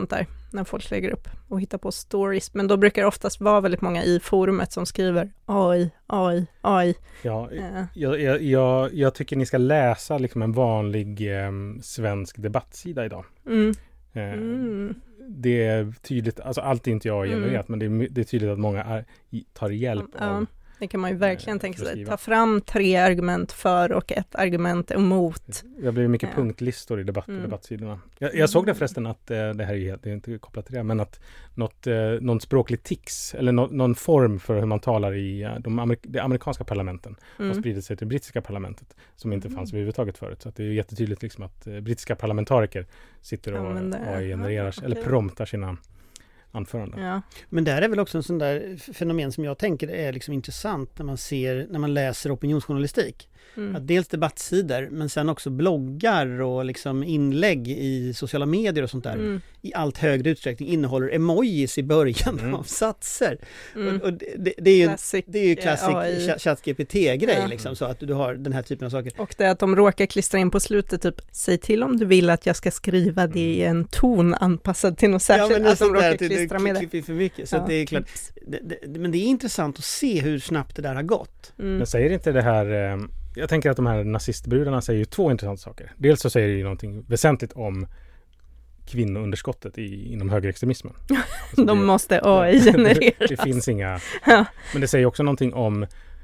när folk lägger upp och hittar på stories. Men då brukar det oftast vara väldigt många i forumet som skriver A I, A I, A I. Ja, eh. jag, jag, jag, jag tycker ni ska läsa liksom en vanlig eh, svensk debattsida idag. Mm. Eh, Mm. Det är tydligt, alltså allt är inte jag har genererat, mm. men det är, det är tydligt att många är, tar hjälp ja. av. Det kan man ju verkligen eh, tänka sig. Ta fram tre argument för och ett argument emot. Det blir mycket ja. punktlistor i debatt, mm. debattsidorna. Jag, jag såg det förresten att, eh, det här är, helt, det är inte kopplat till det, men att något, eh, någon språklig tics, eller no, någon form för hur man talar i eh, de, amerik- de amerikanska parlamenten mm. har spridit sig till det brittiska parlamentet, som inte fanns överhuvudtaget förut. Så att det är jättetydligt liksom att eh, brittiska parlamentariker sitter och ja, det, A I-genererar, ja, okay. eller promptar sina anföranden. Ja. Men där är väl också en sån där fenomen som jag tänker är liksom intressant när man ser, när man läser opinionsjournalistik. Mm. Att dels debattsidor, men sen också bloggar och liksom inlägg i sociala medier och sånt där mm. i allt högre utsträckning innehåller emojis i början mm. av satser. Mm. Och, och det, det är ju Classic, det är ju klassisk ChatGPT-grej ja. liksom, så att du har den här typen av saker. Och det att de råkar klistra in på slutet typ, säg till om du vill att jag ska skriva det i en ton anpassad till något särskilt. Ja, men att de råkar klistra med det. För mycket, så ja. det är klart. Det, det, men det är intressant att se hur snabbt det där har gått. Mm. Men säger inte det här... Eh, jag tänker att de här nazistbrudarna säger ju två intressanta saker. Dels så säger det ju någonting väsentligt om kvinnounderskottet i, inom högerextremismen. Alltså de det, måste A I-genereras. Det, det finns inga... Ja. Men det säger också någonting om...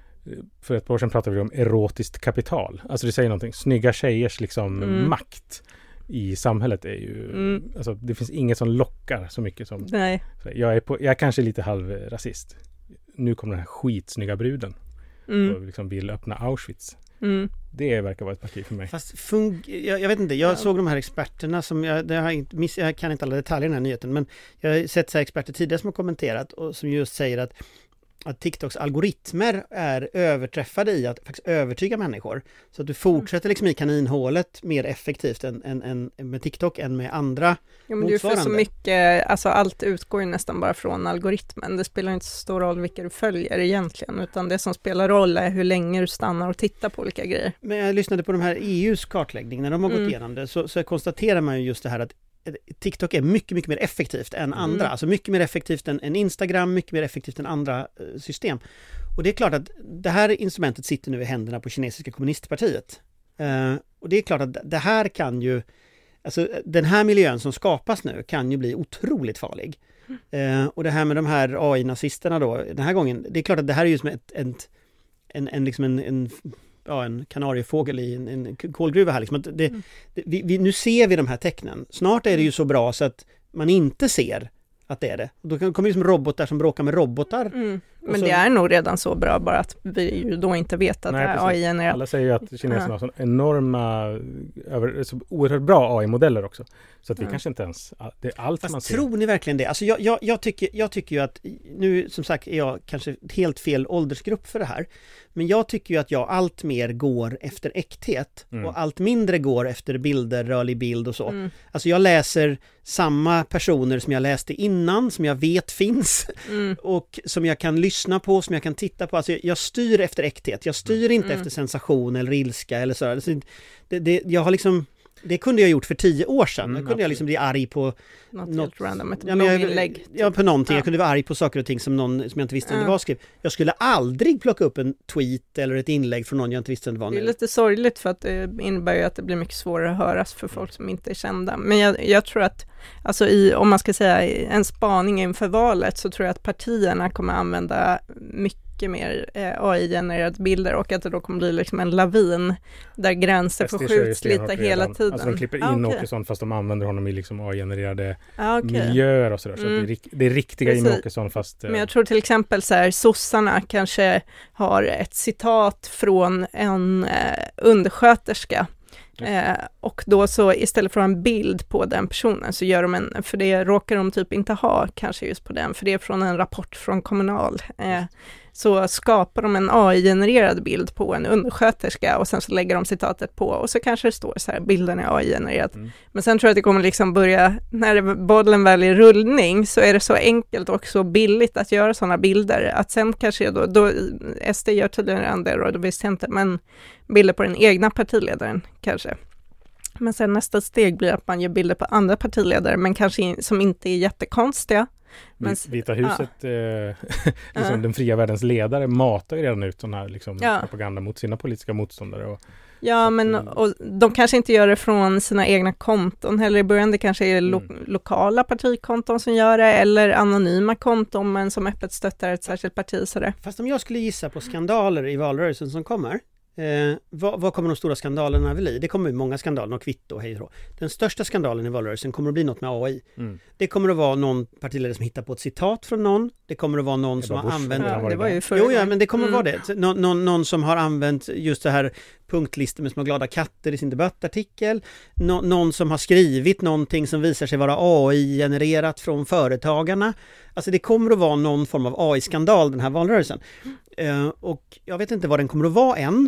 För ett par år sedan pratade vi om erotiskt kapital. Alltså det säger någonting. Snygga tjejers liksom mm. makt i samhället är ju... Mm. Alltså det finns inget som lockar så mycket som... Nej. Jag är, på, jag är kanske lite halvrasist. Nu kommer den här skitsnygga bruden. Mm. Och liksom vill öppna Auschwitz. Mm. Det verkar vara ett parti för mig. Fast fung- jag, jag vet inte, jag ja. såg de här experterna som, jag, det har inte, miss, jag kan inte alla detaljer i den här nyheten, men jag har sett så här experter tidigare som har kommenterat och som just säger att att TikToks algoritmer är överträffade i att faktiskt övertyga människor. Så att du fortsätter liksom i kaninhålet mer effektivt än, än, än med TikTok än med andra ja, men motsvarande. Det är för så mycket, alltså allt utgår ju nästan bara från algoritmen. Det spelar inte så stor roll vilka du följer egentligen, utan det som spelar roll är hur länge du stannar och tittar på olika grejer. Men jag lyssnade på de här E U:s kartläggning, när de har gått mm. igenom det, så, så konstaterar man ju just det här att TikTok är mycket, mycket mer effektivt än andra. Mm. Alltså mycket mer effektivt än, än Instagram, mycket mer effektivt än andra eh, system. Och det är klart att det här instrumentet sitter nu i händerna på kinesiska kommunistpartiet. Eh, och det är klart att det här kan ju, alltså den här miljön som skapas nu kan ju bli otroligt farlig. Mm. Eh, och det här med de här A I-nazisterna då, den här gången, det är klart att det här är ju som ett, ett, en, en, liksom en, en ja, en kanariefågel i en, en kolgruva här. Liksom. Det, mm. det, vi, vi, nu ser vi de här tecknen. Snart är det ju så bra så att man inte ser att det är det. Och då kommer det som robotar som bråkar med robotar. Mm. Men så... det är nog redan så bra, bara att vi ju då inte vet att Nej, det är A I är... Alla säger ju att kineserna har så enorma, över, så oerhört bra A I-modeller också. Så att vi ja. kanske inte ens, det är allt Fast man ser. Tror ni verkligen det? Alltså jag, jag, jag, tycker, jag tycker ju att, nu som sagt är jag kanske helt fel åldersgrupp för det här. Men jag tycker ju att jag allt mer går efter äkthet mm. och allt mindre går efter bilder, rörlig bild och så. Mm. Alltså jag läser samma personer som jag läste innan, som jag vet finns mm. och som jag kan lyssna på, som jag kan titta på. Alltså jag styr efter äkthet. Jag styr inte mm. efter sensation eller ilska eller så. Alltså det, det, jag har liksom... Det kunde jag gjort för tio år sedan. Mm, Då kunde jag liksom bli arg på något, något random, ett ja, jag, ja, på någonting. Ja. Jag kunde vara arg på saker och ting som, någon, som jag inte visste om ja. det var skrivet. Jag skulle aldrig plocka upp en tweet eller ett inlägg från någon jag inte visste om det var. Det är lite sorgligt för att det innebär ju att det blir mycket svårare att höras för folk som inte är kända. Men jag, jag tror att, alltså i, om man ska säga en spaning inför valet, så tror jag att partierna kommer använda mycket mycket mer eh, A I-genererade bilder och att det då kommer bli liksom en lavin där gränser förskjuts lite hela tiden. Alltså de klipper in ah, okay. Åkesson fast de använder honom i liksom A I-genererade ah, okay. miljöer och sådär. Så mm. det, är, det är riktiga Jimmie Åkesson fast... Eh... Men jag tror till exempel så här, sossarna kanske har ett citat från en eh, undersköterska. Eh, och då så istället för en bild på den personen så gör de en, för det råkar de typ inte ha kanske just på den, för det är från en rapport från Kommunal, eh, så skapar de en A I-genererad bild på en undersköterska och sen så lägger de citatet på och så kanske det står så här, bilden är A I-genererad. Mm. Men sen tror jag att det kommer liksom börja, när bollen väl är rullning så är det så enkelt och så billigt att göra sådana bilder att sen kanske då, då S D gör tydligen det och då visste jag inte, men bilder på den egna partiledaren kanske. Men sen nästa steg blir att man gör bilder på andra partiledare, men kanske in, som inte är jättekonstiga. Men, Vita huset, ja. eh, liksom ja. Den fria världens ledare matar ju redan ut sån här liksom, ja. propaganda mot sina politiska motståndare. Och, ja, men och de kanske inte gör det från sina egna konton heller i början. Det kanske är lo- mm. lokala partikonton som gör det, eller anonyma konton, men som öppet stöttar ett särskilt parti. Sådär. Fast om jag skulle gissa på skandaler i valrörelsen som kommer, Eh, vad, vad kommer de stora skandalerna bli? Det kommer många skandaler och kvitto och hej och Den största skandalen i valrörelsen kommer att bli något med A I. Mm. Det kommer att vara någon partiledare som hittar på ett citat från någon. Det kommer att vara någon som har använt... Ja, det var ju jo, ja, men det kommer mm. att vara det. Nå, någon, någon som har använt just det här punktlistor med små glada katter i sin debattartikel. Nå, någon som har skrivit någonting som visar sig vara A I-genererat från företagarna. Alltså det kommer att vara någon form av A I-skandal den här valrörelsen. Mm. Eh, och jag vet inte vad den kommer att vara än.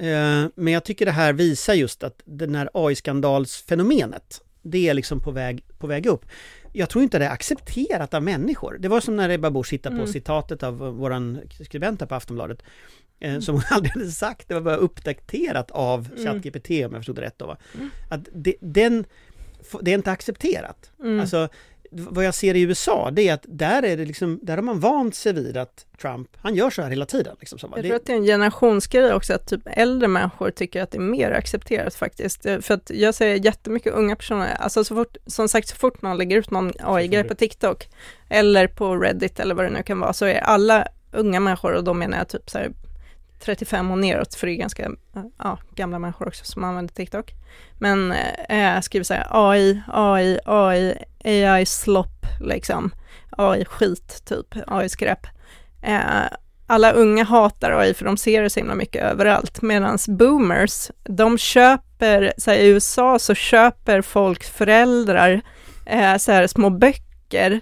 Men jag tycker det här visar just att den här A I-skandalsfenomenet, det är liksom på väg, på väg upp. Jag tror inte det är accepterat av människor. Det var som när Ebba Busch hittade på mm. citatet av våran skribent på Aftonbladet mm. som hon aldrig hade sagt. Det var bara uppdaterat av mm. ChatGPT, om jag förstod det rätt då. Va? Mm. Att det, den, det är inte accepterat. Mm. Alltså vad jag ser i U S A, det är att där är det liksom, där har man vant sig vid att Trump, han gör så här hela tiden. Liksom, så. Jag det... tror att det är en generationsgrej också, att typ äldre människor tycker att det är mer accepterat faktiskt. För att jag ser jättemycket unga personer, alltså så fort, som sagt, så fort man lägger ut någon A I-grej på TikTok eller på Reddit eller vad det nu kan vara, så är alla unga människor, och då menar jag typ så här trettiofem och neråt, för det är ganska ja, gamla människor också som använder TikTok. Men äh, skriver så här A I, A I, A I, A I slopp liksom. A I-skit typ, A I-skräp. Äh, alla unga hatar A I för de ser det så himla mycket överallt. Medan boomers, de köper, så här, i U S A så köper folk föräldrar äh, så här små böcker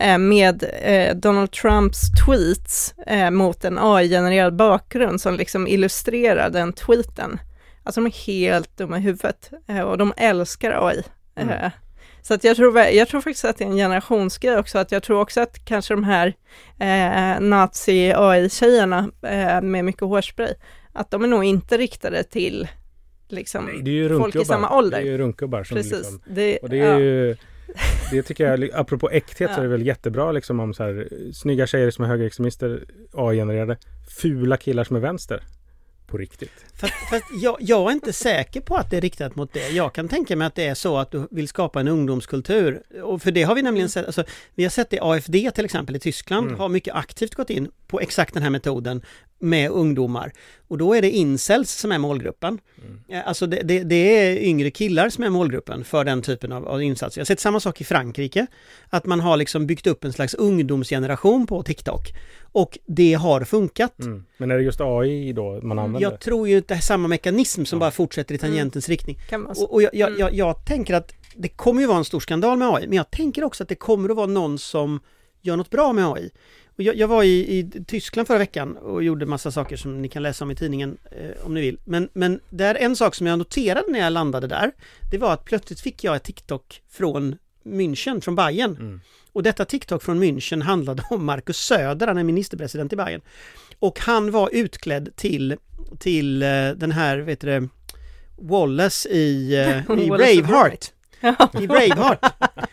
med eh, Donald Trumps tweets eh, mot en A I-genererad bakgrund som liksom illustrerar den tweeten. Alltså de är helt dumma i huvudet eh, och de älskar A I. Mm. Eh, så att jag tror, jag tror faktiskt att det är en generationsgrej också. Att jag tror också att kanske de här eh, nazi-A I-tjejerna eh, med mycket hårspray, att de är nog inte riktade till liksom, Nej, det är ju folk i samma ålder. Det är ju runkgubbar som Precis. Liksom, det, och det är ja. ju... Det tycker jag, apropå äkthet, ja. så är det väl jättebra liksom om så här, snygga tjejer som är högerextremister, A I-genererade, fula killar som är vänster. På riktigt. Fast, fast jag, jag är inte säker på att det är riktat mot det. Jag kan tänka mig att det är så att du vill skapa en ungdomskultur. Och för det har vi nämligen sett, alltså, vi har sett det, A F D till exempel i Tyskland mm. har mycket aktivt gått in på exakt den här metoden med ungdomar. Och då är det incels som är målgruppen. Mm. Alltså det, det, det är yngre killar som är målgruppen för den typen av, av insatser. Jag har sett samma sak i Frankrike. Att man har liksom byggt upp en slags ungdomsgeneration på TikTok. Och det har funkat. Mm. Men är det just A I då man använder? Jag tror ju att det är samma mekanism som ja. bara fortsätter i tangentens mm. riktning. Och, och jag, jag, jag, jag tänker att det kommer ju vara en stor skandal med A I. Men jag tänker också att det kommer att vara någon som gör något bra med A I. Och jag, jag var i, i Tyskland förra veckan och gjorde massa saker som ni kan läsa om i tidningen eh, om ni vill. Men, men det är en sak som jag noterade när jag landade där. Det var att plötsligt fick jag ett TikTok från München, från Bayern. Mm. Och detta TikTok från München handlade om Markus Söder, han är ministerpresident i Bayern. Och han var utklädd till, till uh, den här, vet du, Wallace i, uh, i Braveheart. I Braveheart.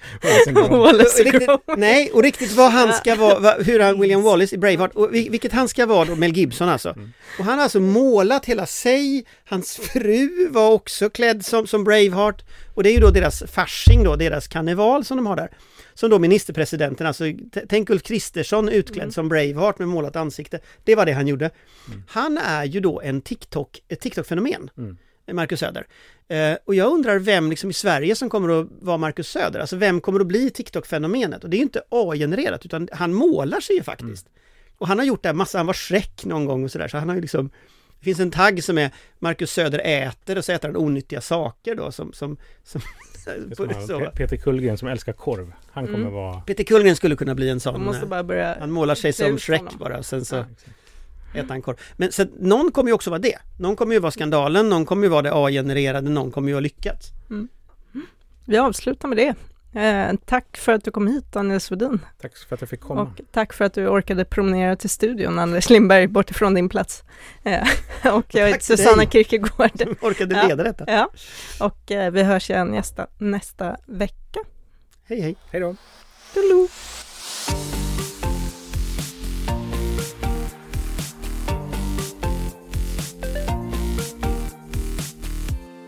och riktigt, nej, och riktigt vad han ska vara, hur han, William Wallace i Braveheart, och vilket han ska vara då, Mel Gibson alltså. Mm. Och han har alltså målat hela sig, hans fru var också klädd som, som Braveheart, och det är ju då deras fasching då, deras karneval som de har där. Som då ministerpresidenten, alltså t- tänk Ulf Kristersson utklädd mm. som Braveheart med målat ansikte. Det var det han gjorde. Mm. Han är ju då en TikTok, ett TikTok-fenomen. Mm. Markus Söder. Eh, och jag undrar vem liksom i Sverige som kommer att vara Markus Söder. Alltså vem kommer att bli TikTok-fenomenet? Och det är ju inte A I-genererat, utan han målar sig ju faktiskt. Mm. Och han har gjort det här massa, han var Shrek någon gång och sådär. Så han har ju liksom, det finns en tagg som är Markus Söder äter, och så äter han onyttiga saker då som... som, som P- Peter Kullgren som älskar korv. Han kommer mm. vara... Peter Kullgren skulle kunna bli en sån... Måste bara börja han målar sig som Shrek honom. Bara, och sen så... Ja, äta en korv. Men så någon kommer ju också vara det. Någon kommer ju vara skandalen, någon kommer ju vara det A I-genererade, någon kommer ju ha lyckats. Mm. Vi avslutar med det. Eh, tack för att du kom hit, Daniel Svedin. Tack för att jag fick komma. Och tack för att du orkade promenera till studion, Anders Lindberg, bort ifrån din plats. Eh, och jag heter Susanna Kierkegaard. Orkade ja, leda detta. Ja, och eh, vi hörs igen nästa, nästa vecka. Hej hej. Hej då. Hello.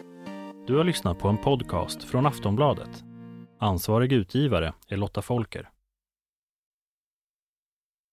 Du har lyssnat på en podcast från Aftonbladet. Ansvarig utgivare är Lotta Folker.